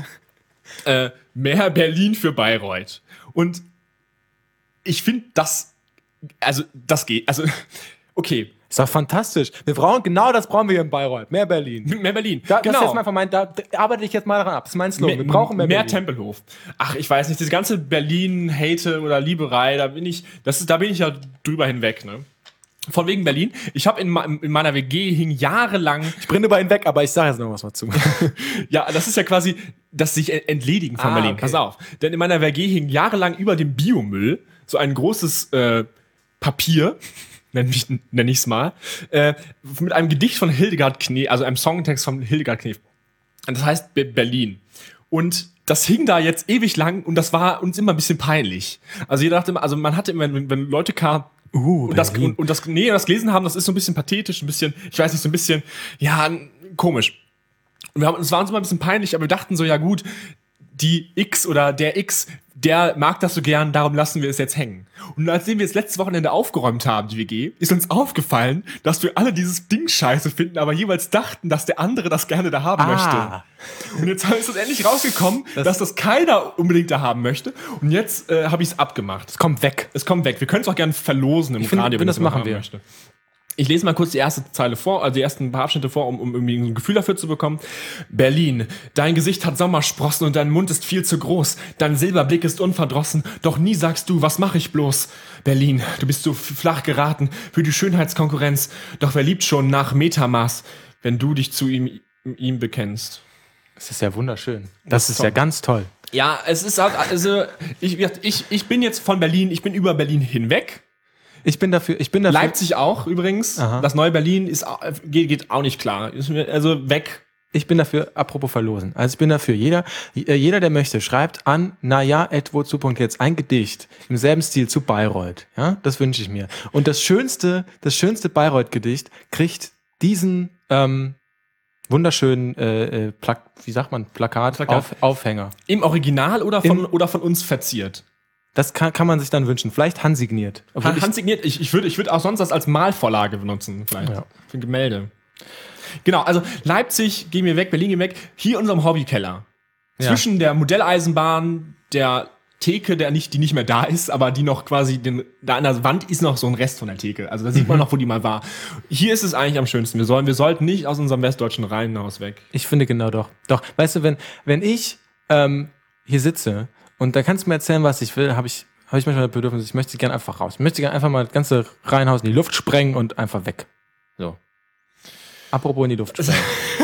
mehr Berlin für Bayreuth. Und ich finde, das geht, okay. Ist doch fantastisch. Genau das brauchen wir hier in Bayreuth. Mehr Berlin. Mehr Berlin. Das ist jetzt mal da arbeite ich jetzt mal daran ab. Das ist mein Slogan. Wir brauchen mehr Berlin. Tempelhof. Ach, ich weiß nicht, diese ganze Berlin-Hate oder Lieberei, da bin ich ja drüber hinweg, ne? Von wegen Berlin. Ich habe in meiner WG hing jahrelang. Ich brenne über ihn weg, aber ich sage jetzt noch was dazu. Ja, das ist ja quasi das sich entledigen von Berlin. Okay. Pass auf. Denn in meiner WG hing jahrelang über dem Biomüll so ein großes Papier, nenn ich's mal, mit einem Gedicht von Hildegard Knef, also einem Songtext von Hildegard Knef. Und das heißt Berlin. Und das hing da jetzt ewig lang und das war uns immer ein bisschen peinlich. Also jeder dachte immer, also man hatte immer, wenn Leute kamen, und das gelesen haben, das ist so ein bisschen pathetisch, ein bisschen, ich weiß nicht, so ein bisschen, ja, komisch. Und es war uns immer ein bisschen peinlich, aber wir dachten so, ja gut, die X oder der X, der mag das so gern, darum lassen wir es jetzt hängen. Und nachdem wir es letztes Wochenende aufgeräumt haben, die WG, ist uns aufgefallen, dass wir alle dieses Ding scheiße finden, aber jeweils dachten, dass der andere das gerne da haben möchte. Und jetzt ist es endlich rausgekommen, dass das keiner unbedingt da haben möchte. Und jetzt habe ich es abgemacht. Es kommt weg. Wir können es auch gerne verlosen im Radio, wenn das man machen haben wir. möchte. Ich lese mal kurz die erste Zeile vor, also die ersten paar Abschnitte vor, um irgendwie ein Gefühl dafür zu bekommen. Berlin, dein Gesicht hat Sommersprossen und dein Mund ist viel zu groß. Dein Silberblick ist unverdrossen, doch nie sagst du, was mach ich bloß? Berlin, du bist so flach geraten für die Schönheitskonkurrenz. Doch wer liebt schon nach Metermaß, wenn du dich zu ihm bekennst? Das ist ja wunderschön. Das ist ja ganz toll. Ja, es ist halt, also ich bin jetzt von Berlin, ich bin über Berlin hinweg. Ich bin dafür. Leipzig auch übrigens. Aha. Das neue Berlin geht auch nicht klar. Also weg. Ich bin dafür, apropos verlosen. Also ich bin dafür, jeder, der möchte, schreibt an naja@wozu.jetzt ein Gedicht im selben Stil zu Bayreuth. Ja, das wünsche ich mir. Und das schönste Bayreuth-Gedicht kriegt diesen wunderschönen Plakat. Aufhänger. Im Original oder von uns verziert? Das kann man sich dann wünschen. Vielleicht handsigniert. Handsigniert, ich würd auch sonst das als Malvorlage benutzen, vielleicht. Ja. Für ein Gemälde. Genau, also Leipzig, gehen wir weg, Berlin gehen wir weg. Hier in unserem Hobbykeller. Ja. Zwischen der Modelleisenbahn, der Theke, die nicht mehr da ist, aber die noch quasi, da an der Wand ist noch so ein Rest von der Theke. Also da sieht man noch, wo die mal war. Hier ist es eigentlich am schönsten. Wir sollten nicht aus unserem westdeutschen Reihenhaus weg. Ich finde genau doch. Doch, weißt du, wenn ich hier sitze und da kannst du mir erzählen, was ich will, habe ich manchmal das Bedürfnis, ich möchte gerne einfach raus. Ich möchte gerne einfach mal das ganze Reihenhaus in die Luft sprengen und einfach weg. So. Apropos in die Luft sprengen.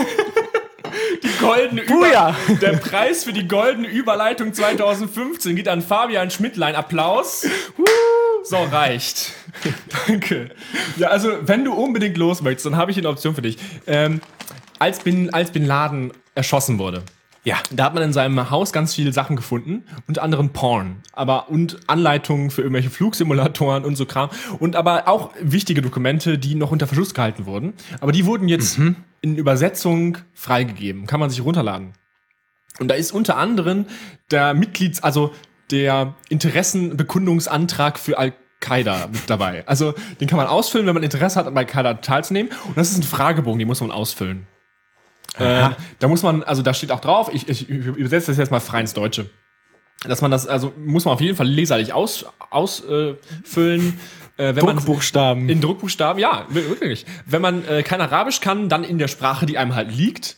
Der Preis für die goldene Überleitung 2015 geht an Fabian Schmidtlein. Applaus. So, reicht. Danke. Ja, also, wenn du unbedingt los möchtest, dann habe ich eine Option für dich. Als Bin Laden erschossen wurde, ja, da hat man in seinem Haus ganz viele Sachen gefunden, unter anderem Porn, und Anleitungen für irgendwelche Flugsimulatoren und so Kram und aber auch wichtige Dokumente, die noch unter Verschluss gehalten wurden, aber die wurden jetzt in Übersetzung freigegeben, kann man sich runterladen. Und da ist unter anderem der Interessenbekundungsantrag für Al-Qaida mit dabei. Also, den kann man ausfüllen, wenn man Interesse hat, an Al-Qaida teilzunehmen, und das ist ein Fragebogen, den muss man ausfüllen. Da muss man, also da steht auch drauf, ich übersetze das jetzt mal frei ins Deutsche, dass man das, also muss man auf jeden Fall leserlich ausfüllen. Druckbuchstaben. In Druckbuchstaben, ja, wirklich. Wenn man kein Arabisch kann, dann in der Sprache, die einem halt liegt.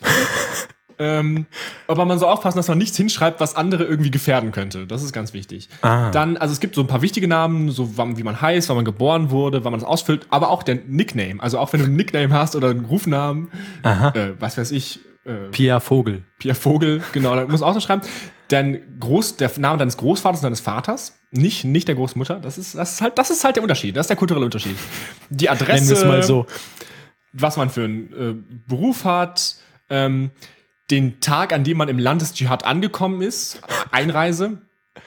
Aber man soll aufpassen, dass man nichts hinschreibt, was andere irgendwie gefährden könnte. Das ist ganz wichtig. Dann, also es gibt so ein paar wichtige Namen, so wie man heißt, wann man geboren wurde, wann man das ausfüllt, aber auch der Nickname. Also auch wenn du einen Nickname hast oder einen Rufnamen, was weiß ich. Pierre Vogel. Pierre Vogel, genau, da muss man auch so schreiben. Der Name deines Großvaters und deines Vaters, nicht der Großmutter. Das ist halt der Unterschied. Das ist der kulturelle Unterschied. Die Adresse, nennen wir es mal so. Was man für einen Beruf hat, den Tag, an dem man im Landesdschihad angekommen ist, Einreise,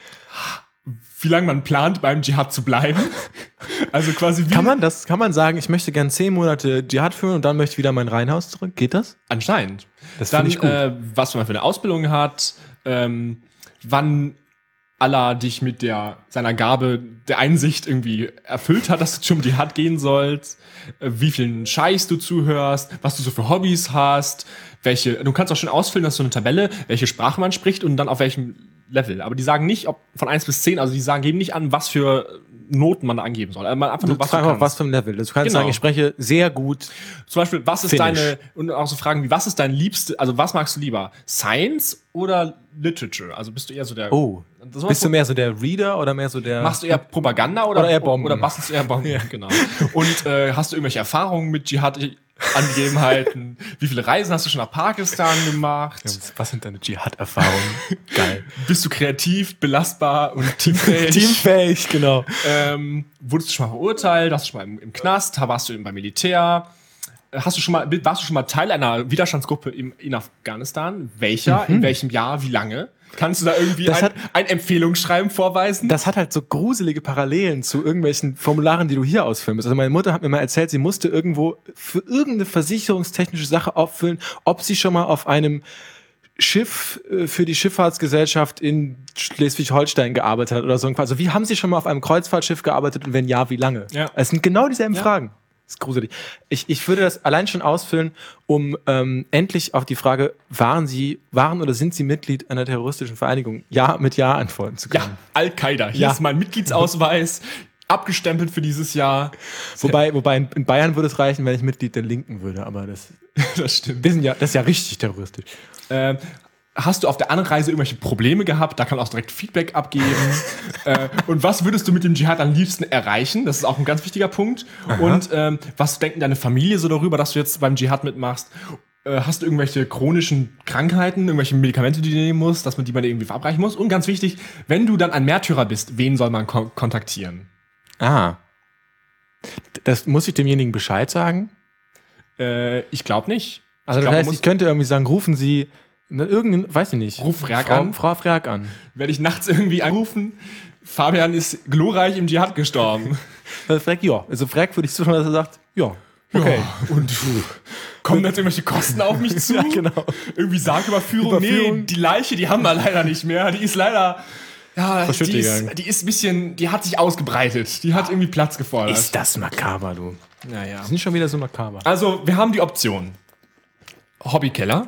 wie lange man plant, beim Dschihad zu bleiben. Also quasi wie... Kann man sagen, ich möchte gern 10 Monate Dschihad führen und dann möchte ich wieder in mein Reihenhaus zurück? Geht das? Anscheinend. Das finde ich gut. Was man für eine Ausbildung hat, wann Allah dich mit seiner Gabe der Einsicht irgendwie erfüllt hat, dass du zum Dschihad gehen sollst, wie vielen Scheiß du zuhörst, was du so für Hobbys hast, du kannst auch schon ausfüllen, dass so eine Tabelle, welche Sprache man spricht und dann auf welchem Level. Aber die sagen nicht, ob von 1 bis 10, also die geben nicht an, was für Noten man da angeben soll. Also einfach nur, was für ein Level. Du kannst sagen, ich spreche sehr gut. Zum Beispiel, und auch so Fragen wie, was ist dein liebste, also was magst du lieber? Science oder Literature? Also bist du eher so der... Bist du mehr so der Reader oder mehr so der... Machst du eher Propaganda oder eher Bomben? Oder bastelst du eher Bomben? Ja. Genau. Und hast du irgendwelche Erfahrungen mit Dschihad-Angegebenheiten? Wie viele Reisen hast du schon nach Pakistan gemacht? Ja, was sind deine Dschihad-Erfahrungen? Geil. Bist du kreativ, belastbar und teamfähig? Teamfähig, genau. Wurdest du schon mal verurteilt? Warst du schon mal im Knast? Warst du beim Militär? Warst du schon mal Teil einer Widerstandsgruppe in Afghanistan? Welcher? In welchem Jahr? Wie lange? Kannst du da irgendwie ein Empfehlungsschreiben vorweisen? Das hat halt so gruselige Parallelen zu irgendwelchen Formularen, die du hier ausfüllen musst. Also meine Mutter hat mir mal erzählt, sie musste irgendwo für irgendeine versicherungstechnische Sache auffüllen, ob sie schon mal auf einem Schiff für die Schifffahrtsgesellschaft in Schleswig-Holstein gearbeitet hat oder so. Also wie haben sie schon mal auf einem Kreuzfahrtschiff gearbeitet und wenn ja, wie lange? Ja. Es sind genau dieselben Fragen. Das ist gruselig. Ich würde das allein schon ausfüllen, um endlich auf die Frage, waren oder sind Sie Mitglied einer terroristischen Vereinigung? Mit Ja antworten zu können. Ja, Al-Qaida. Hier ist mein Mitgliedsausweis, abgestempelt für dieses Jahr. Wobei in Bayern würde es reichen, wenn ich Mitglied der Linken würde, aber das stimmt. Das ist ja richtig terroristisch. Hast du auf der Anreise irgendwelche Probleme gehabt? Da kann man auch direkt Feedback abgeben. Und was würdest du mit dem Dschihad am liebsten erreichen? Das ist auch ein ganz wichtiger Punkt. Aha. Und was denkt deine Familie so darüber, dass du jetzt beim Dschihad mitmachst? Hast du irgendwelche chronischen Krankheiten, irgendwelche Medikamente, die du nehmen musst, die man irgendwie verabreichen muss? Und ganz wichtig, wenn du dann ein Märtyrer bist, wen soll man kontaktieren? Das muss ich demjenigen Bescheid sagen? Ich glaube nicht. Also das glaub, man heißt, muss- ich könnte irgendwie sagen, rufen Sie irgendeinen, weiß ich nicht. Ruf Frerk an. Frau Frerk an. Werde ich nachts irgendwie anrufen, Fabian ist glorreich im Dschihad gestorben. Frerk, ja. Also Frerk würde ich so schon, dass er sagt, ja. Okay. Ja, und kommen jetzt irgendwelche Kosten auf mich zu? Ja, genau. Irgendwie Sargüberführung. Nee, Überführung. die Leiche, die haben wir leider nicht mehr. Die ist leider... Ja, Verschütt gegangen. die ist ein bisschen... Die hat sich ausgebreitet. Die hat irgendwie Platz gefordert. Ist das makaber, du. Naja. Sind schon wieder so makaber. Also, wir haben die Option. Hobbykeller,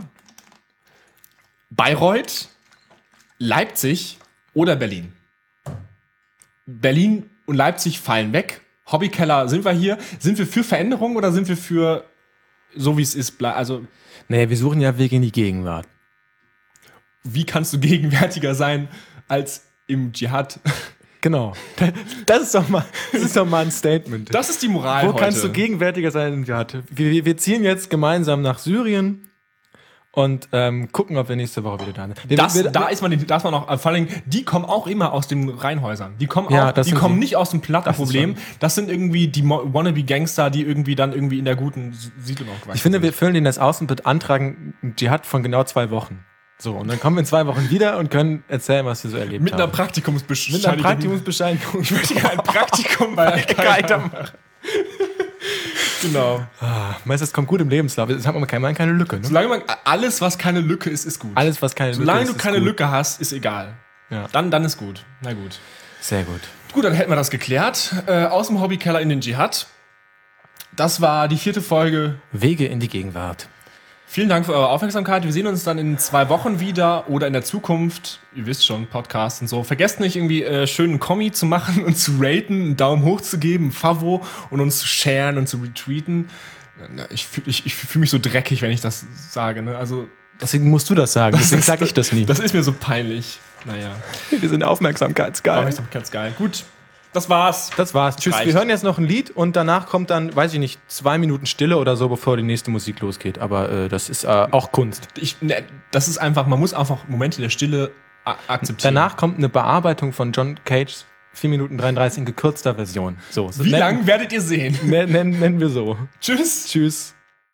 Bayreuth, Leipzig oder Berlin. Berlin und Leipzig fallen weg. Hobbykeller, sind wir hier? Sind wir für Veränderung oder sind wir für so wie es ist? Also, Nee, wir suchen ja Wege in die Gegenwart. wie kannst du gegenwärtiger sein als im Dschihad? Genau. Das ist doch mal ein Statement. Das ist die Moral Wo heute. kannst du gegenwärtiger sein im Dschihad? Wir ziehen jetzt gemeinsam nach Syrien und gucken, ob wir nächste Woche wieder da sind. Da ist man auch, vor allem, die kommen auch immer aus den Reihenhäusern. Die kommen Ja, auch, das die sind kommen sie. nicht aus dem Plattenproblem. Das Das sind irgendwie die Wannabe-Gangster, die irgendwie dann irgendwie in der guten Siedlung aufgewachsen Ich finde, sind. wir füllen den das aus und beantragen einen Dschihad von genau 2 Wochen. So, und dann kommen wir in 2 Wochen wieder und können erzählen, was wir so erlebt Mit einer haben. Praktikumsbescheinigung. Mit einer Praktikumsbescheinigung. Ich möchte gerne ein Praktikum bei Al-Qaida machen. Genau. Meinst du, das kommt gut im Lebenslauf? Jetzt hat man keine Lücke. Ne? Solange man, alles, was keine Lücke ist, ist gut. Alles, was keine Solange Lücke du ist, keine ist gut. Lücke hast, ist egal. Ja. Dann ist gut. Na gut. Sehr gut. Gut, dann hätten wir das geklärt. Aus dem Hobbykeller in den Dschihad. Das war die 4. Folge. Wege in die Gegenwart. Vielen Dank für eure Aufmerksamkeit. Wir sehen uns dann in 2 Wochen wieder oder in der Zukunft. Ihr wisst schon, Podcast und so. Vergesst nicht, irgendwie schön einen Kommi zu machen und zu raten, einen Daumen hoch zu geben, ein Favo und uns zu sharen und zu retweeten. Ich fühl mich so dreckig, wenn ich das sage. Ne? Also, Deswegen musst du das sagen. Deswegen sage ich das nie. das ist mir so peinlich. Naja, Wir sind aufmerksamkeitsgeil. aber ist doch ganz geil. Gut, das war's. Das war's. Tschüss. Reicht. Wir hören jetzt noch ein Lied und danach kommt dann, weiß ich nicht, 2 Minuten Stille oder so, bevor die nächste Musik losgeht. Aber das ist auch Kunst. Das ist einfach, man muss einfach Momente der Stille akzeptieren. Danach kommt eine Bearbeitung von John Cage 4 Minuten 33 in gekürzter Version. So, Wie lang werdet ihr sehen? nennen wir so. Tschüss. Tschüss.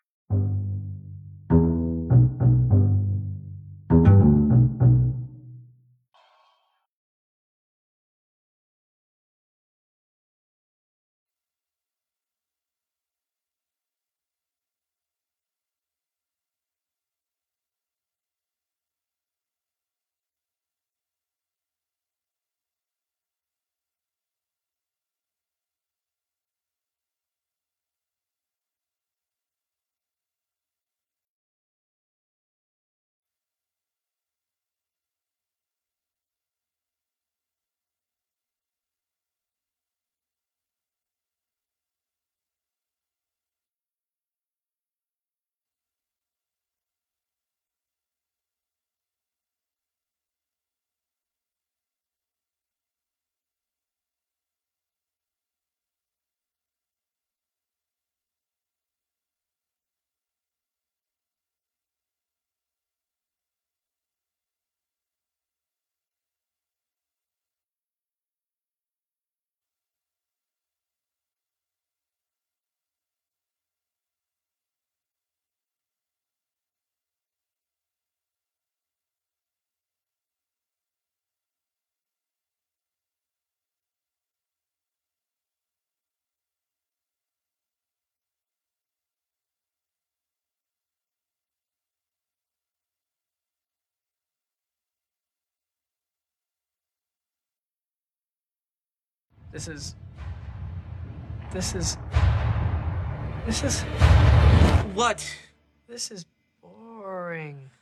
This is. What? This is boring.